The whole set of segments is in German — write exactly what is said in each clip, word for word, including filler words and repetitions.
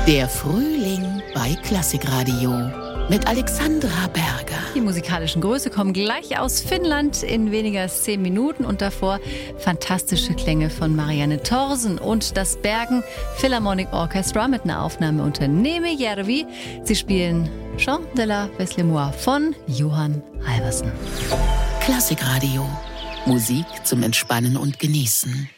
Der Frühling bei Klassikradio mit Alexandra Berger. Die musikalischen Größe kommen gleich aus Finnland in weniger als zehn Minuten und davor fantastische Klänge von Marianne Thorsen und das Bergen Philharmonic Orchestra mit einer Aufnahme unter Niemijärvi. Sie spielen Chant de la Veslemois von Johann Halvorsen. Klassikradio. Musik zum Entspannen und Genießen.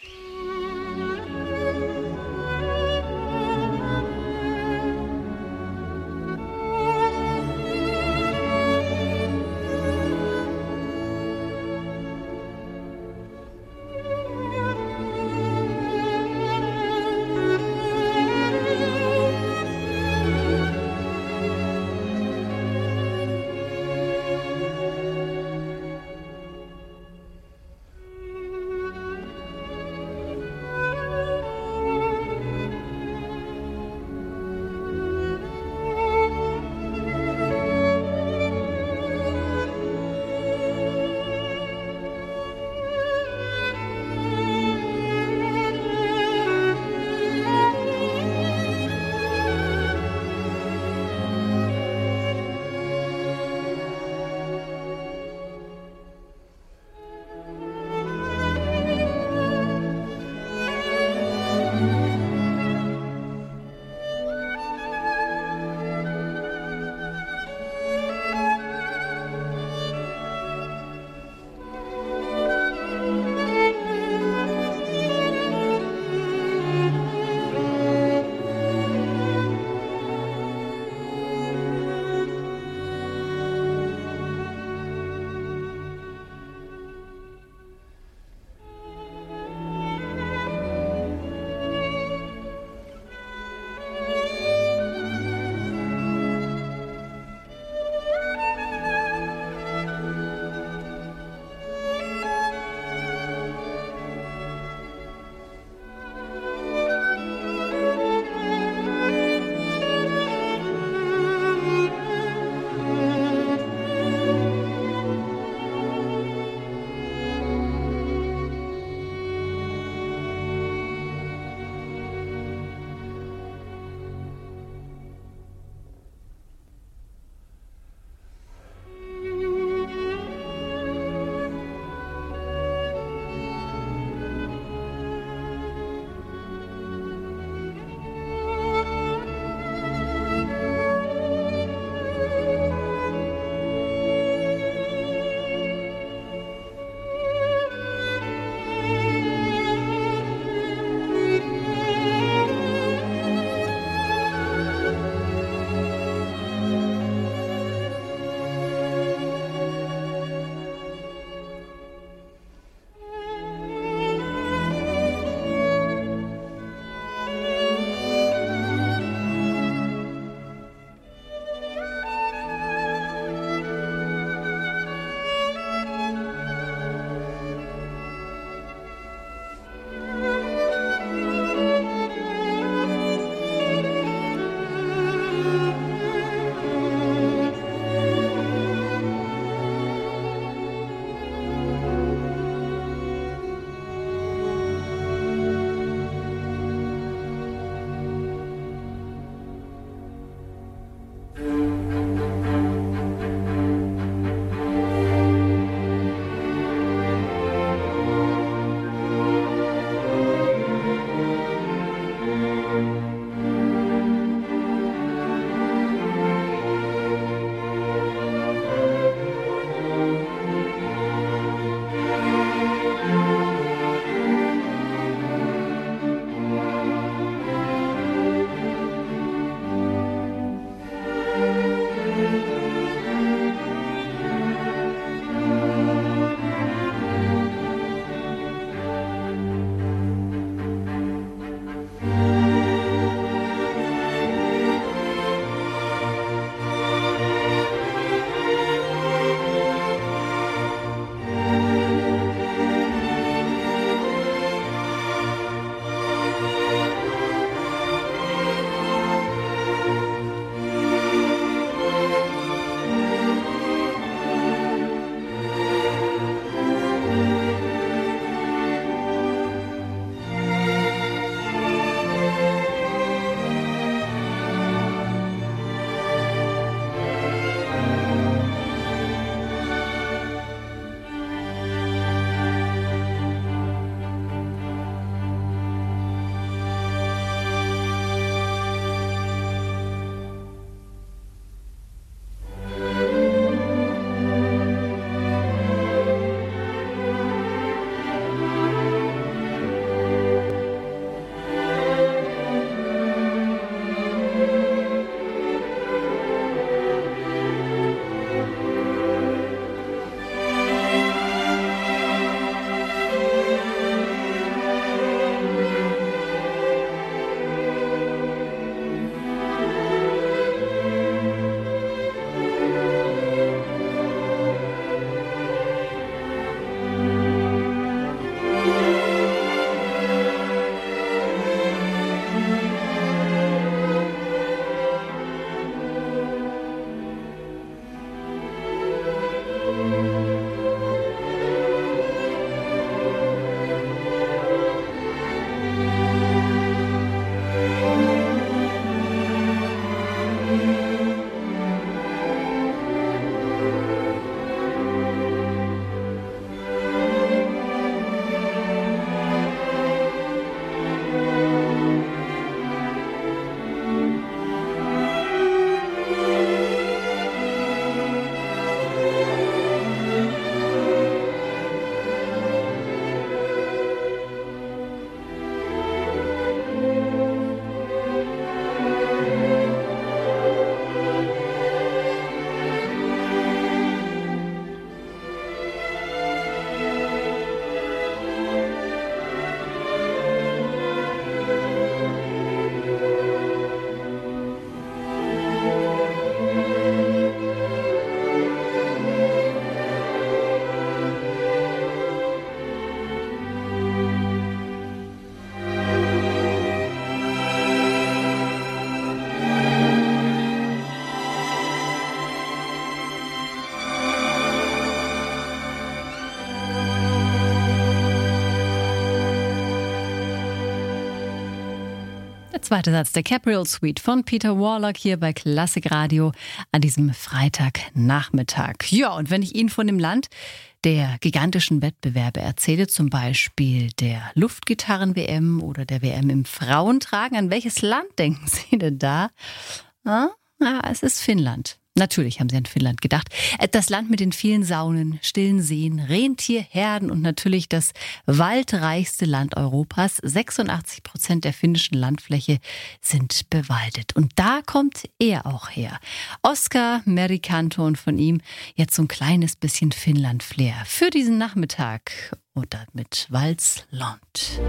Der zweite Satz der Capriol Suite von Peter Warlock hier bei Klassik Radio an diesem Freitagnachmittag. Ja, und wenn ich Ihnen von dem Land der gigantischen Wettbewerbe erzähle, zum Beispiel der Luftgitarren-W M oder der W M im Frauentragen, an welches Land denken Sie denn da? Ja, es ist Finnland. Natürlich haben Sie an Finnland gedacht. Das Land mit den vielen Saunen, stillen Seen, Rentierherden und natürlich das waldreichste Land Europas. sechsundachtzig Prozent der finnischen Landfläche sind bewaldet. Und da kommt er auch her. Oskar Merikanto, und von ihm jetzt so ein kleines bisschen Finnland-Flair für diesen Nachmittag. Und dann mit Vals Lont.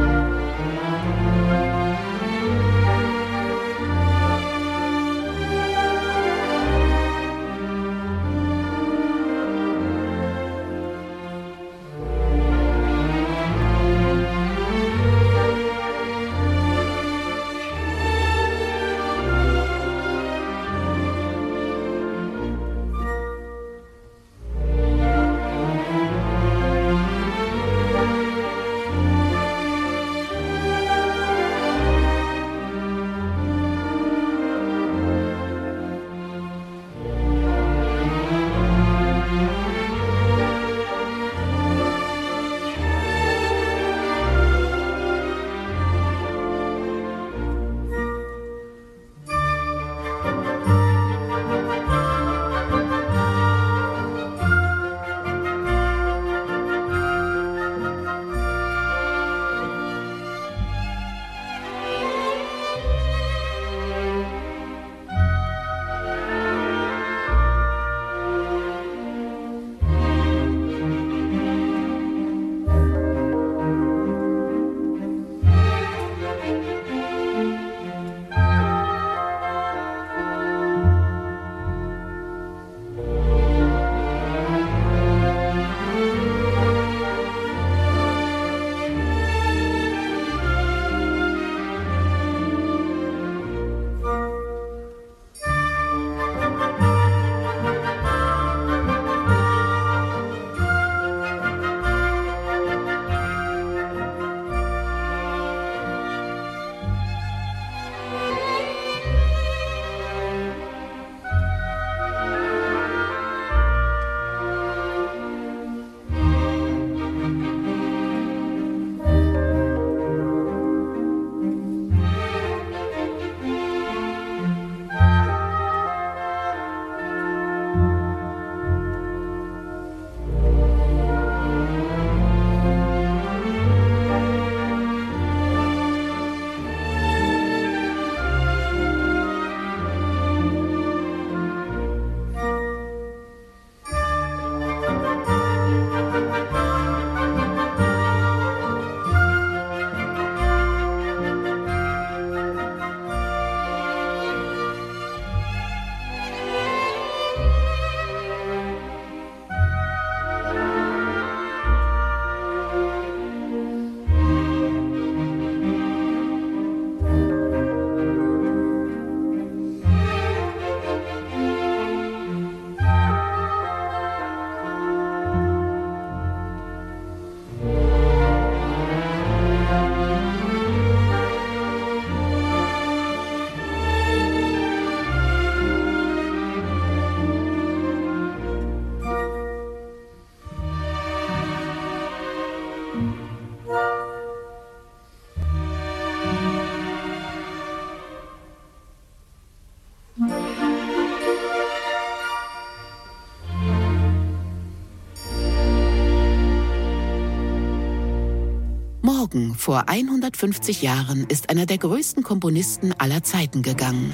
Morgen vor hundertfünfzig Jahren ist einer der größten Komponisten aller Zeiten gegangen.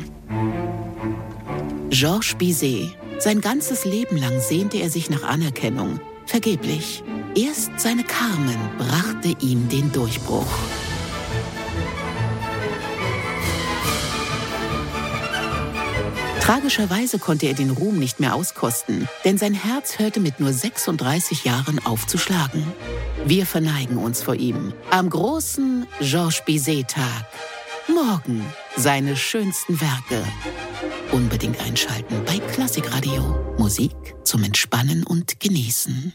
Georges Bizet. Sein ganzes Leben lang sehnte er sich nach Anerkennung. Vergeblich. Erst seine Carmen brachte ihm den Durchbruch. Tragischerweise konnte er den Ruhm nicht mehr auskosten, denn sein Herz hörte mit nur sechsunddreißig Jahren auf zu schlagen. Wir verneigen uns vor ihm am großen Georges Bizet-Tag. Morgen seine schönsten Werke. Unbedingt einschalten bei Klassik Radio. Musik zum Entspannen und Genießen.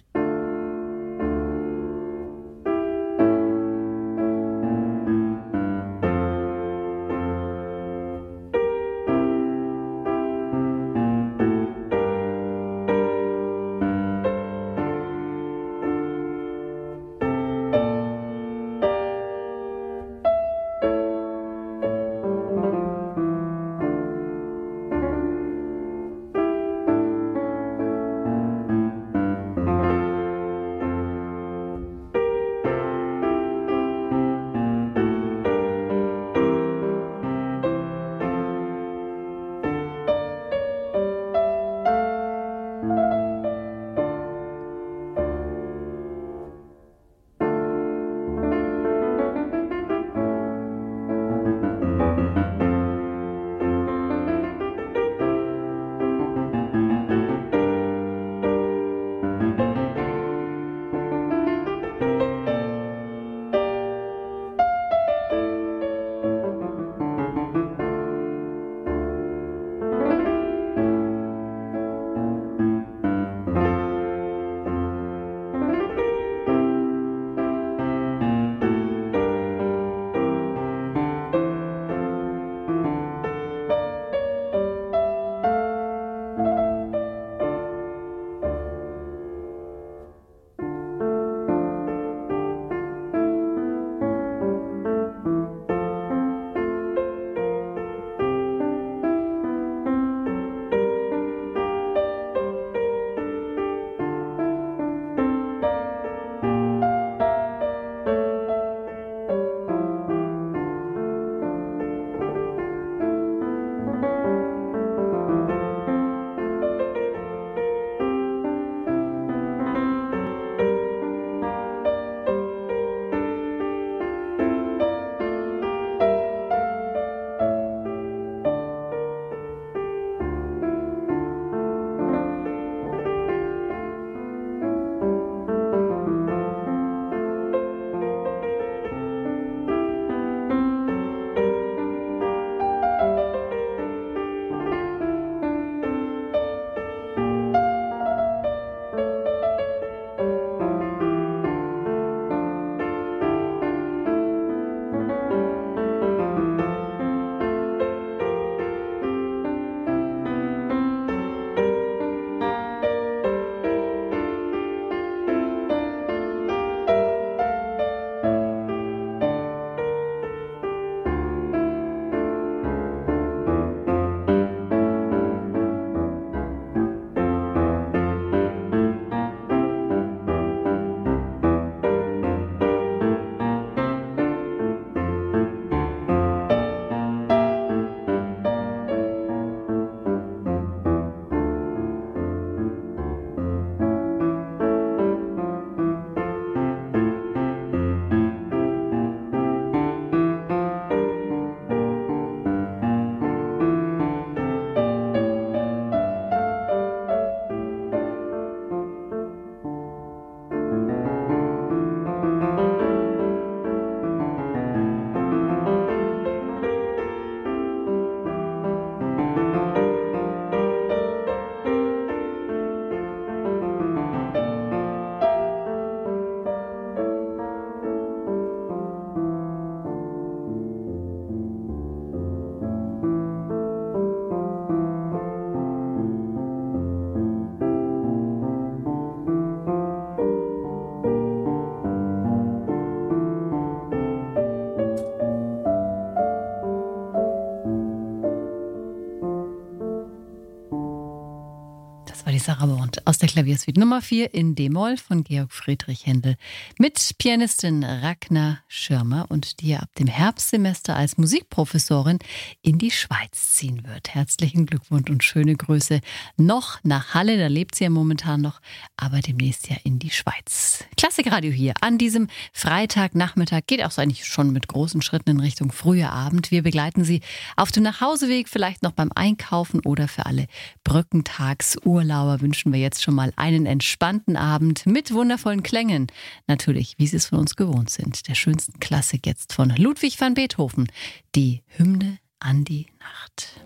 Das war die Sarah Bond aus der Klaviersuite Nummer vier in D-Moll von Georg Friedrich Händel mit Pianistin Ragnar Schirmer und die ja ab dem Herbstsemester als Musikprofessorin in die Schweiz ziehen wird. Herzlichen Glückwunsch und schöne Grüße noch nach Halle, da lebt sie ja momentan noch, aber demnächst ja in die Schweiz. Klassikradio hier an diesem Freitagnachmittag geht auch so eigentlich schon mit großen Schritten in Richtung früher Abend. Wir begleiten Sie auf dem Nachhauseweg, vielleicht noch beim Einkaufen oder für alle Brückentagsurlauber wünschen wir jetzt schon mal einen entspannten Abend mit wundervollen Klängen. Natürlich, wie Sie es von uns gewohnt sind. Der schönsten Klassik jetzt von Ludwig van Beethoven. Die Hymne an die Nacht.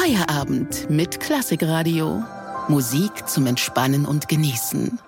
Feierabend mit Klassikradio. Musik zum Entspannen und Genießen.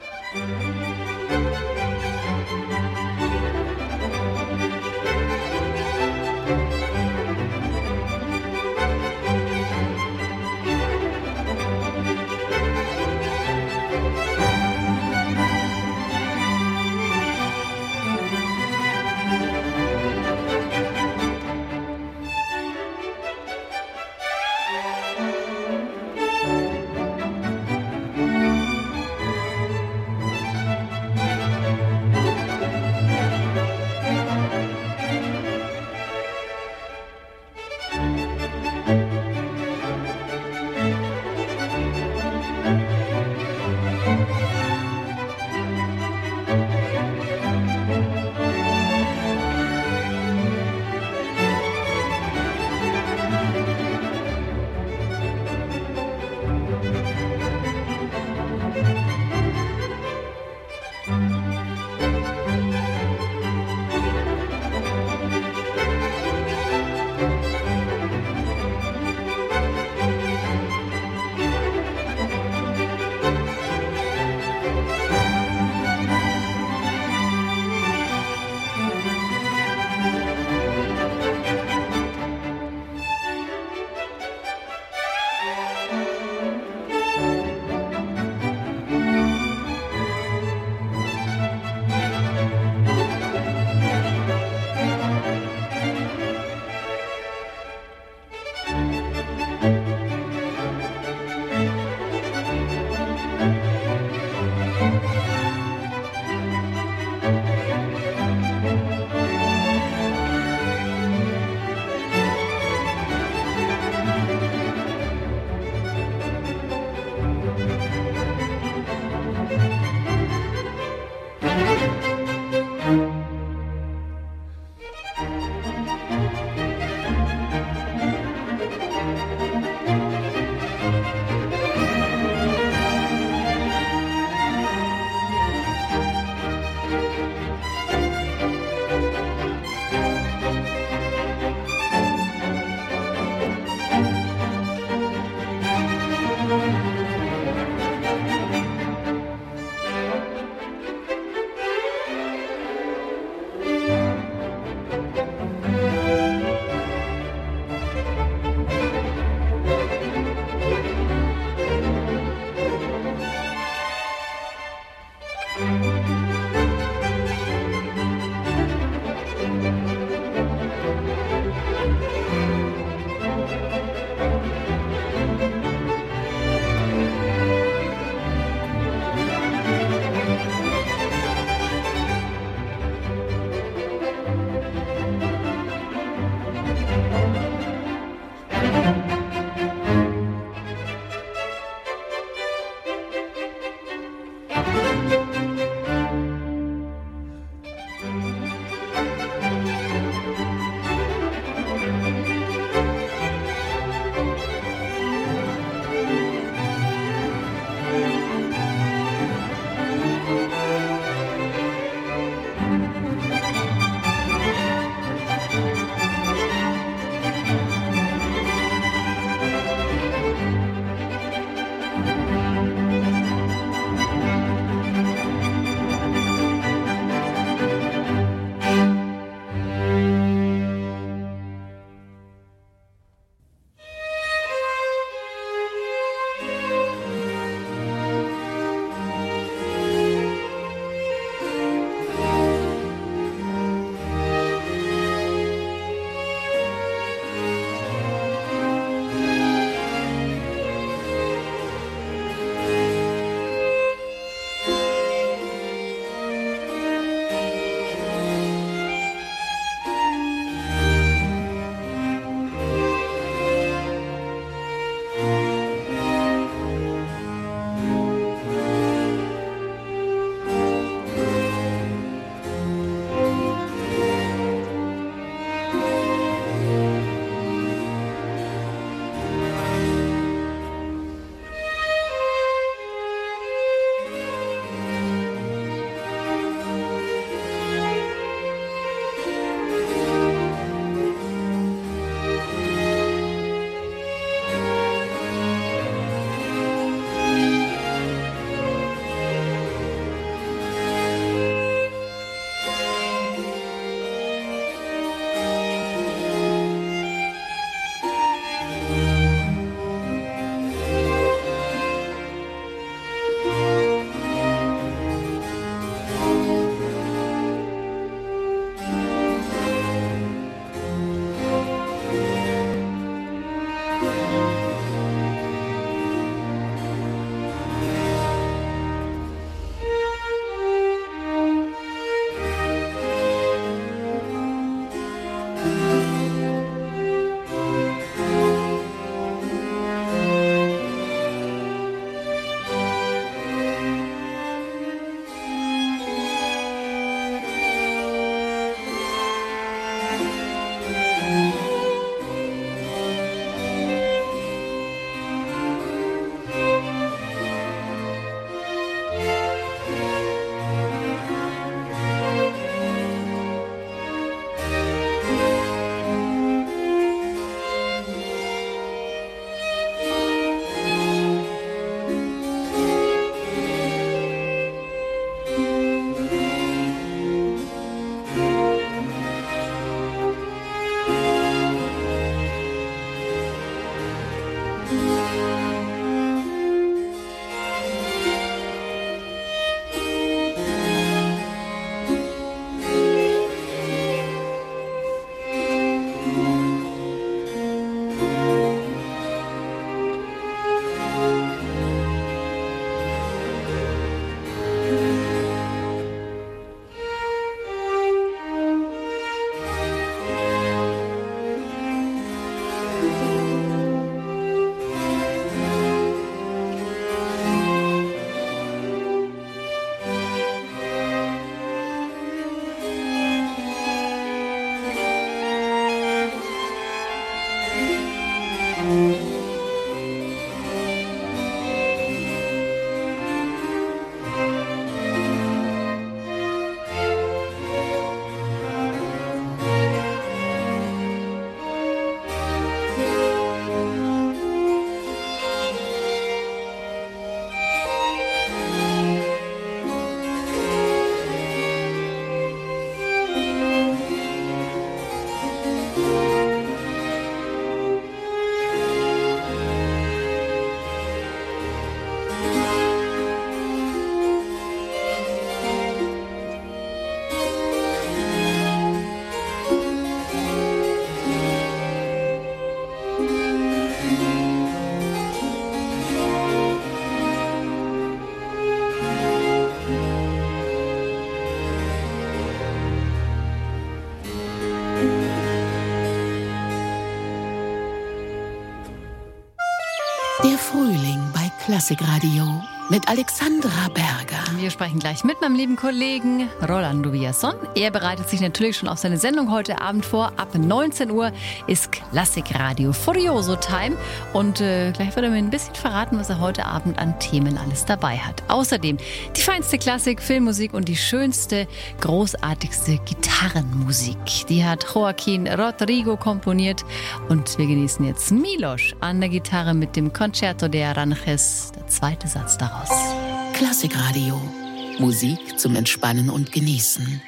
Klassikradio mit Alexandra Berger. Wir sprechen gleich mit meinem lieben Kollegen Rolando Villazón. Er bereitet sich natürlich schon auf seine Sendung heute Abend vor. Ab neunzehn Uhr ist Klassikradio Furioso Time. Und äh, gleich wird er mir ein bisschen verraten, was er heute Abend an Themen alles dabei hat. Außerdem die feinste Klassik, Filmmusik und die schönste, großartigste Gitarrenmusik. Die hat Joaquín Rodrigo komponiert. Und wir genießen jetzt Milos an der Gitarre mit dem Concerto de Aranjuez. Der zweite Satz daraus. Klassikradio. Musik zum Entspannen und Genießen.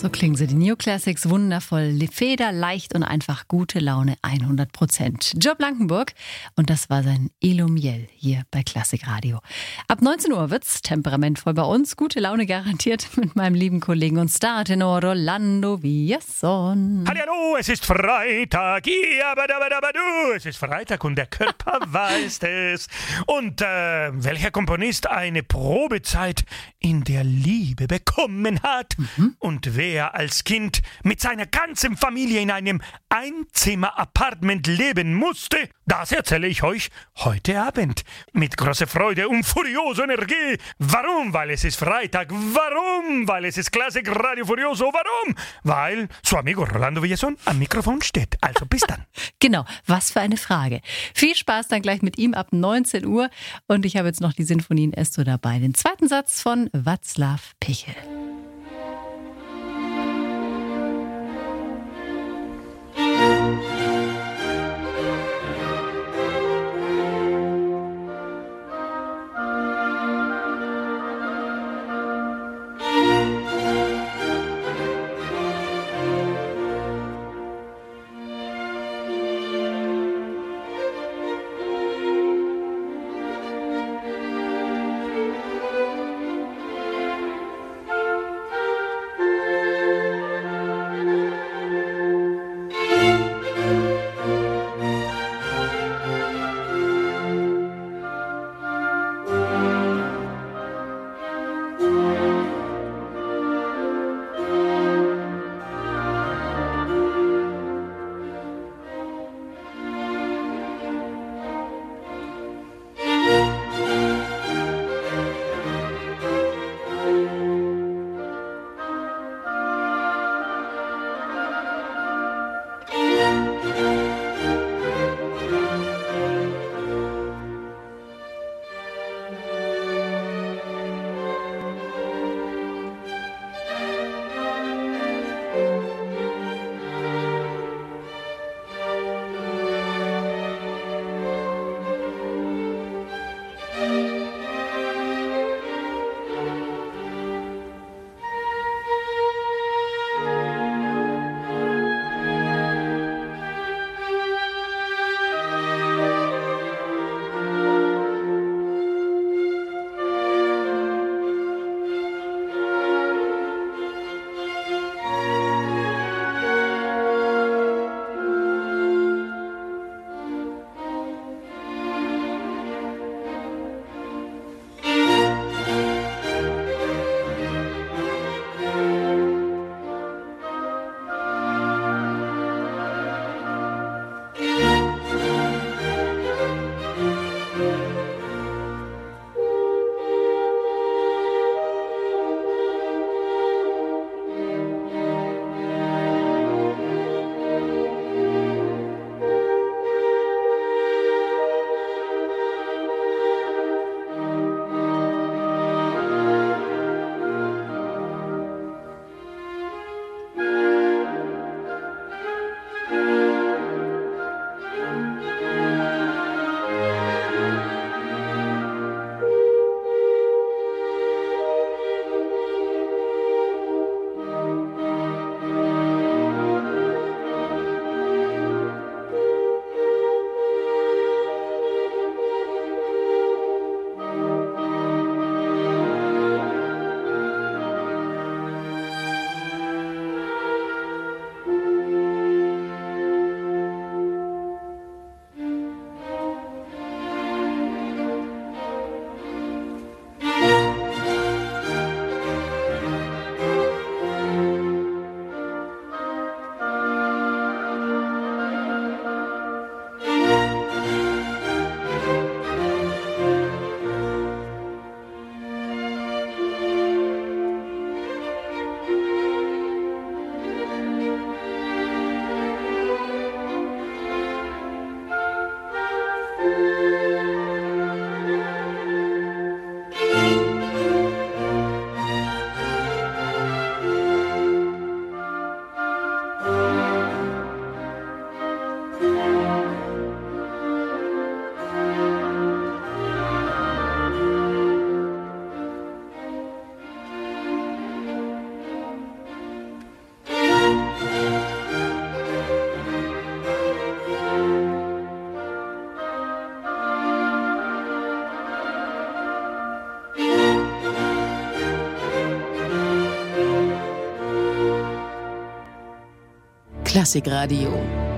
So klingen sie, die New Classics, wundervoll, Feder, leicht und einfach, gute Laune, hundert Prozent. Joe Blankenburg, und das war sein Illumiel hier bei Klassik Radio. Ab neunzehn Uhr wird's temperamentvoll bei uns, gute Laune garantiert mit meinem lieben Kollegen und Startenor Rolando Villason. Hallo, es ist Freitag, ja, du, es ist Freitag und der Körper weiß es. Und äh, welcher Komponist eine Probezeit in der Liebe bekommen hat mhm. und wer als Kind mit seiner ganzen Familie in einem Einzimmer-Appartement leben musste, das erzähle ich euch heute Abend mit großer Freude und furioser Energie. Warum? Weil es ist Freitag. Warum? Weil es ist Klassik Radio Furioso. Warum? Weil su amigo Rolando Villason am Mikrofon steht. Also bis dann. Genau, was für eine Frage. Viel Spaß dann gleich mit ihm ab neunzehn Uhr. Und ich habe jetzt noch die Sinfonie in Es-Dur dabei. Den zweiten Satz von Václav Pichel. Klassikradio.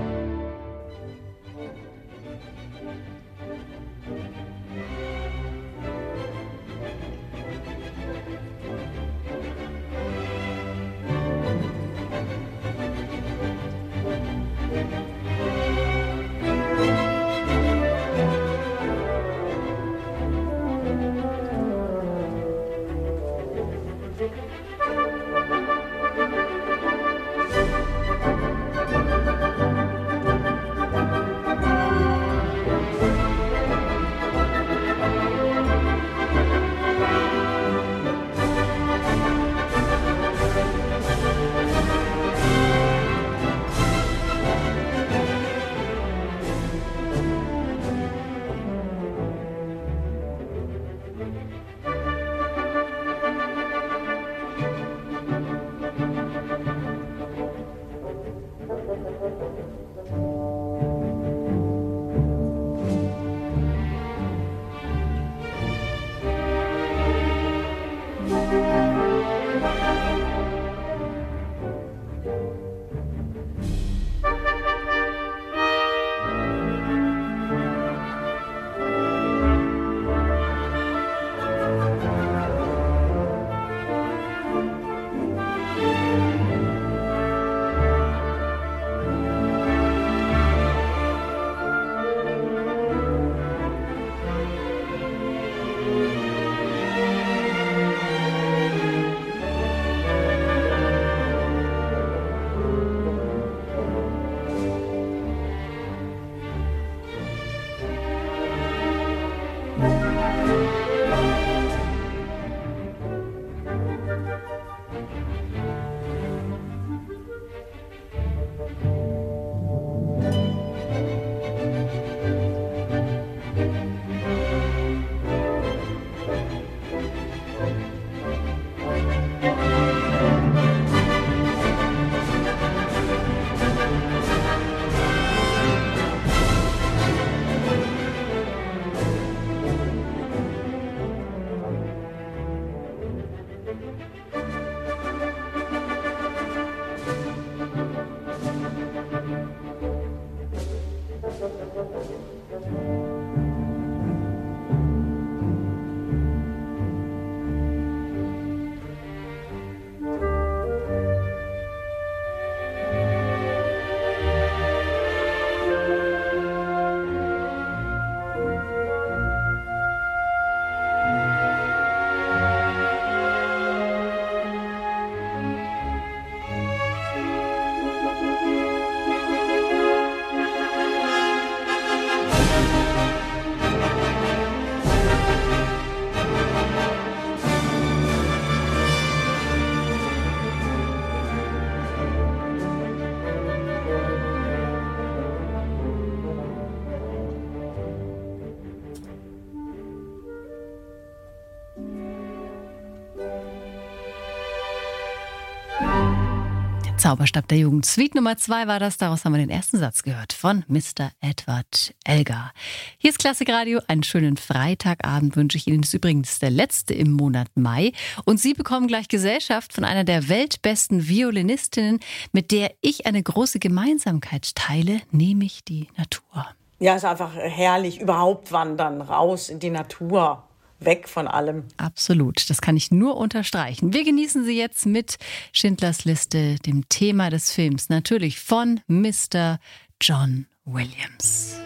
Zauberstab der Jugend. Suite Nummer zwei war das, daraus haben wir den ersten Satz gehört von Mister Edward Elgar. Hier ist Klassikradio, einen schönen Freitagabend wünsche ich Ihnen. Das ist übrigens der letzte im Monat Mai und Sie bekommen gleich Gesellschaft von einer der weltbesten Violinistinnen, mit der ich eine große Gemeinsamkeit teile, nämlich die Natur. Ja, es ist einfach herrlich, überhaupt wandern, raus in die Natur. Weg von allem. Absolut, das kann ich nur unterstreichen. Wir genießen sie jetzt mit Schindlers Liste, dem Thema des Films, natürlich von Mister John Williams.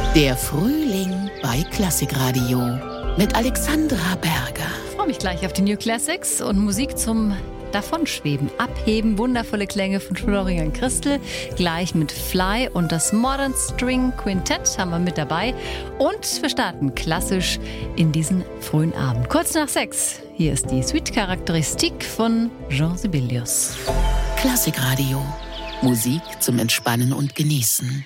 Der Frühling bei Klassikradio mit Alexandra Berger. Ich freue mich gleich auf die New Classics und Musik zum Davonschweben, Abheben, wundervolle Klänge von Florian Christel, gleich mit Fly und das Modern String Quintett haben wir mit dabei. Und wir starten klassisch in diesen frühen Abend. Kurz nach sechs, hier ist die Suite-Charakteristik von Jean Sibelius. Klassikradio, Musik zum Entspannen und Genießen.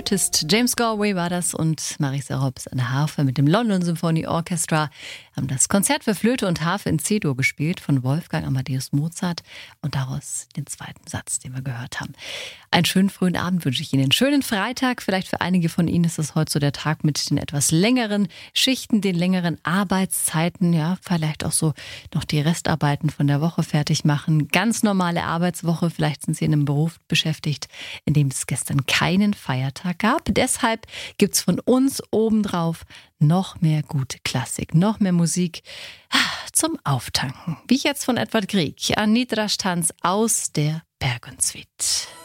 Flötist James Galway war das und Marisa Robbs an der Harfe mit dem London Symphony Orchestra haben das Konzert für Flöte und Harfe in C-Dur gespielt von Wolfgang Amadeus Mozart und daraus den zweiten Satz, den wir gehört haben. Einen schönen frühen Abend wünsche ich Ihnen. Einen schönen Freitag. Vielleicht für einige von Ihnen ist es heute so der Tag mit den etwas längeren Schichten, den längeren Arbeitszeiten. Ja, vielleicht auch so noch die Restarbeiten von der Woche fertig machen. Ganz normale Arbeitswoche. Vielleicht sind Sie in einem Beruf beschäftigt, in dem es gestern keinen Feiertag gab. Deshalb gibt es von uns obendrauf noch mehr gute Klassik, noch mehr Musik zum Auftanken. Wie jetzt von Edvard Grieg, Anitra Tanz aus der Bergensuite.